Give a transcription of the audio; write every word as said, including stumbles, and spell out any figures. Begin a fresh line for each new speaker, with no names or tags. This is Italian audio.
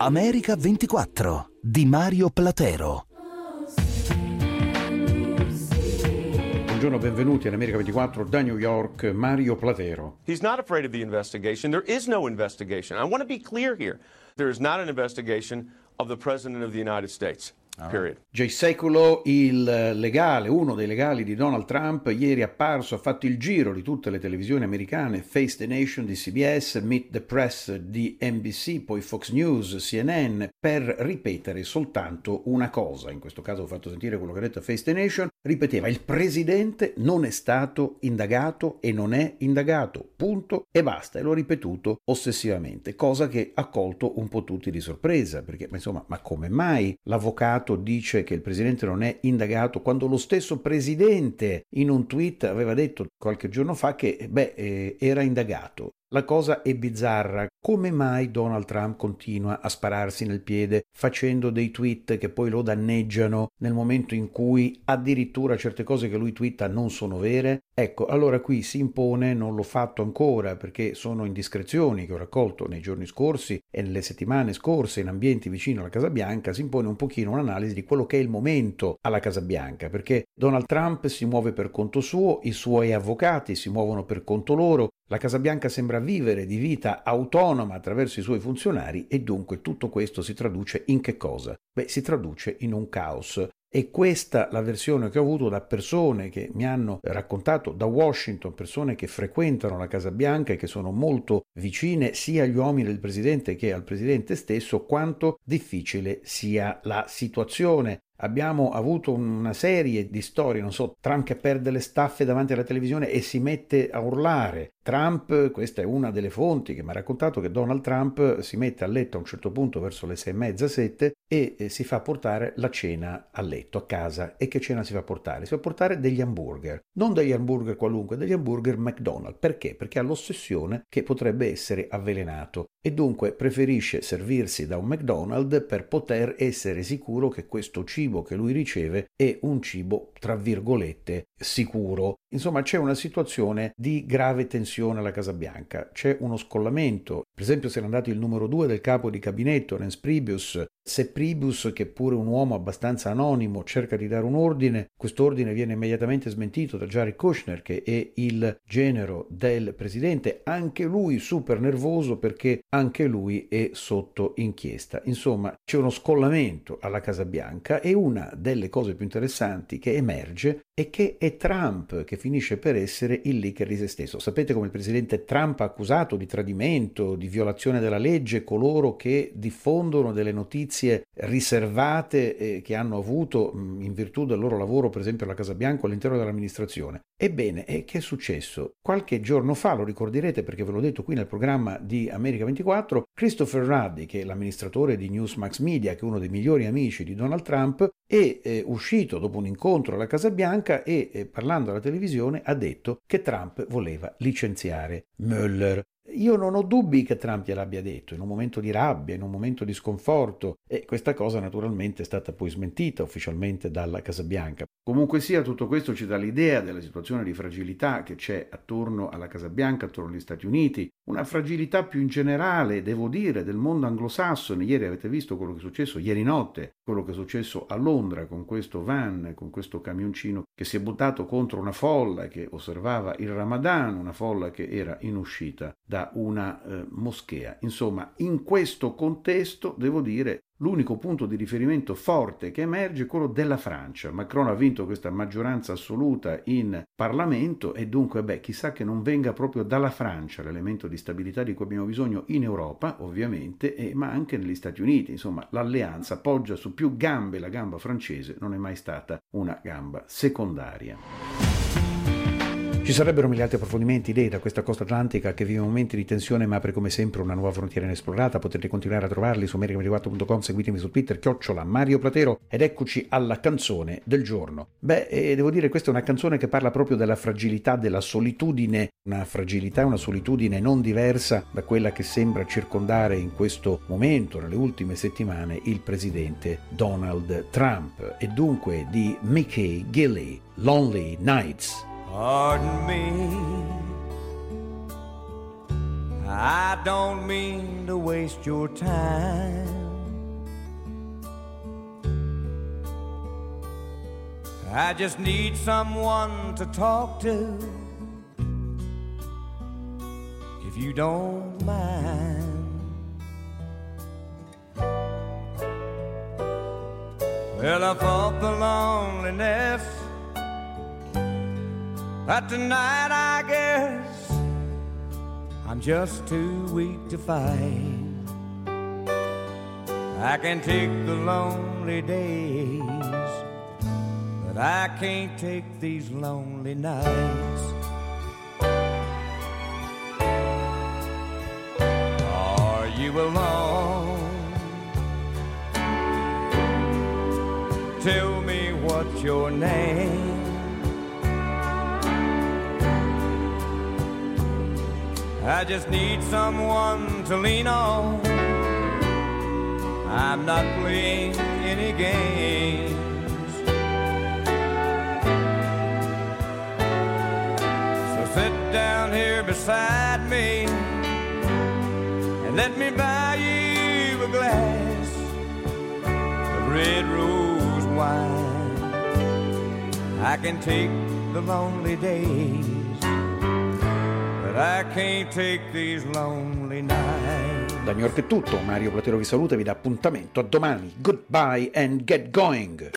America ventiquattro di Mario Platero.
Buongiorno, benvenuti all'America ventiquattro da New York, Mario Platero.
He's not afraid of the investigation. There is no investigation. I want to be clear here. There is not an investigation of the President of the United States. Period.
Jay Sekulow, il legale, uno dei legali di Donald Trump, ieri è apparso, ha fatto il giro di tutte le televisioni americane, Face the Nation di C B S, Meet the Press di N B C, poi Fox News, C N N, per ripetere soltanto una cosa. In questo caso ho fatto sentire quello che ha detto a Face the Nation, ripeteva: il presidente non è stato indagato e non è indagato, punto e basta, e l'ho ripetuto ossessivamente, cosa che ha colto un po' tutti di sorpresa, perché insomma, ma come mai l'avvocato dice che il presidente non è indagato quando lo stesso presidente in un tweet aveva detto qualche giorno fa che beh, eh, era indagato? La cosa è bizzarra. Come mai Donald Trump continua a spararsi nel piede facendo dei tweet che poi lo danneggiano nel momento in cui addirittura certe cose che lui twitta non sono vere? Ecco, allora qui si impone, non l'ho fatto ancora perché sono indiscrezioni che ho raccolto nei giorni scorsi e nelle settimane scorse in ambienti vicino alla Casa Bianca, si impone un pochino un'analisi di quello che è il momento alla Casa Bianca, perché Donald Trump si muove per conto suo, i suoi avvocati si muovono per conto loro, la Casa Bianca sembra vivere di vita autonoma attraverso i suoi funzionari e dunque tutto questo si traduce in che cosa? Beh, si traduce in un caos. E questa la versione che ho avuto da persone che mi hanno raccontato da Washington, persone che frequentano la Casa Bianca e che sono molto vicine sia agli uomini del presidente che al presidente stesso, quanto difficile sia la situazione. Abbiamo avuto una serie di storie, non so, Trump che perde le staffe davanti alla televisione e si mette a urlare. Trump, questa è una delle fonti che mi ha raccontato che Donald Trump si mette a letto a un certo punto verso le sei e mezza, sette e eh, si fa portare la cena a letto, a casa. E che cena si fa portare? Si fa portare degli hamburger. Non degli hamburger qualunque, degli hamburger McDonald's. Perché? Perché ha l'ossessione che potrebbe essere avvelenato e dunque preferisce servirsi da un McDonald's per poter essere sicuro che questo cibo che lui riceve è un cibo tra virgolette sicuro. Insomma, c'è una situazione di grave tensione alla Casa Bianca, c'è uno scollamento. Per esempio, se n'è andato il numero due del capo di gabinetto, Reince Priebus. Se Priebus, che è pure un uomo abbastanza anonimo, cerca di dare un ordine, quest'ordine viene immediatamente smentito da Jared Kushner, che è il genero del presidente, anche lui super nervoso perché anche lui è sotto inchiesta. Insomma, c'è uno scollamento alla Casa Bianca e una delle cose più interessanti che emerge è che è Trump che finisce per essere il leaker di se stesso. Sapete come il presidente Trump ha accusato di tradimento, di violazione della legge coloro che diffondono delle notizie riservate eh, che hanno avuto mh, in virtù del loro lavoro, per esempio alla Casa Bianca all'interno dell'amministrazione. Ebbene, e che è successo? Qualche giorno fa, lo ricorderete perché ve l'ho detto qui nel programma di America ventiquattro, Christopher Ruddy, che è l'amministratore di Newsmax Media, che è uno dei migliori amici di Donald Trump, è eh, uscito dopo un incontro alla Casa Bianca e eh, parlando alla televisione ha detto che Trump voleva licenziare Mueller. Io non ho dubbi che Trump gliel'abbia detto in un momento di rabbia, in un momento di sconforto, e questa cosa naturalmente è stata poi smentita ufficialmente dalla Casa Bianca. Comunque sia, tutto questo ci dà l'idea della situazione di fragilità che c'è attorno alla Casa Bianca, attorno agli Stati Uniti, una fragilità più in generale, devo dire, del mondo anglosassone. Ieri avete visto quello che è successo, ieri notte, quello che è successo a Londra con questo van, con questo camioncino che si è buttato contro una folla che osservava il Ramadan, una folla che era in uscita da una eh, moschea. Insomma, in questo contesto, devo dire, l'unico punto di riferimento forte che emerge è quello della Francia. Macron ha vinto questa maggioranza assoluta in Parlamento e dunque, beh, chissà che non venga proprio dalla Francia l'elemento di stabilità di cui abbiamo bisogno in Europa, ovviamente, e, ma anche negli Stati Uniti. Insomma, l'alleanza poggia su più gambe, la gamba francese non è mai stata una gamba secondaria. Ci sarebbero mille altri approfondimenti, idee da questa costa atlantica che vive momenti di tensione ma apre come sempre una nuova frontiera inesplorata. Potrete continuare a trovarli su america ventiquattro punto com, seguitemi su Twitter, chiocciola Mario Platero, ed eccoci alla canzone del giorno. Beh, eh, devo dire questa è una canzone che parla proprio della fragilità, della solitudine, una fragilità e una solitudine non diversa da quella che sembra circondare in questo momento, nelle ultime settimane, il presidente Donald Trump, e dunque di Mickey Gilley, Lonely Nights.
Pardon me, I don't mean to waste your time, I just need someone to talk to, if you don't mind. Well, I fought the loneliness, but tonight I guess I'm just too weak to fight. I can take the lonely days, but I can't take these lonely nights. Are you alone? Tell me what's your name. I just need someone to lean on. I'm not playing any games. So sit down here beside me and let me buy you a glass of red rose wine. I can take the lonely days, but I can't take these lonely nights.
Da New York è tutto, Mario Platero vi saluta e vi dà appuntamento a domani. Goodbye and get going!